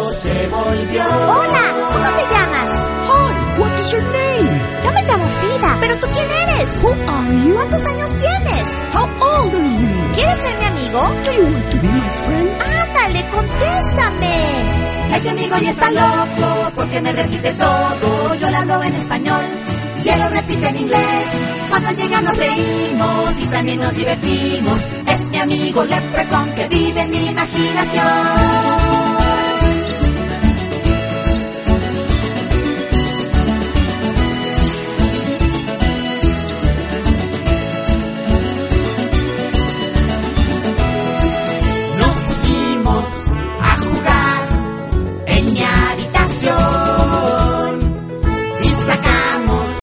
loco se volvió. Hola, ¿cómo te llamas? Hi, what is your name? Yo me llamo Frida. ¿Pero tú quién eres? Who are you? ¿Cuántos años tienes? How old are you? ¿Quieres ser mi amigo? Do you want to be my friend? Ándale, contéstame. Este amigo ya está loco porque me repite todo. Yo le hablo en español y él lo repite en inglés. Cuando llega nos reímos y también nos divertimos. Es mi amigo Leprechaun que vive en mi imaginación.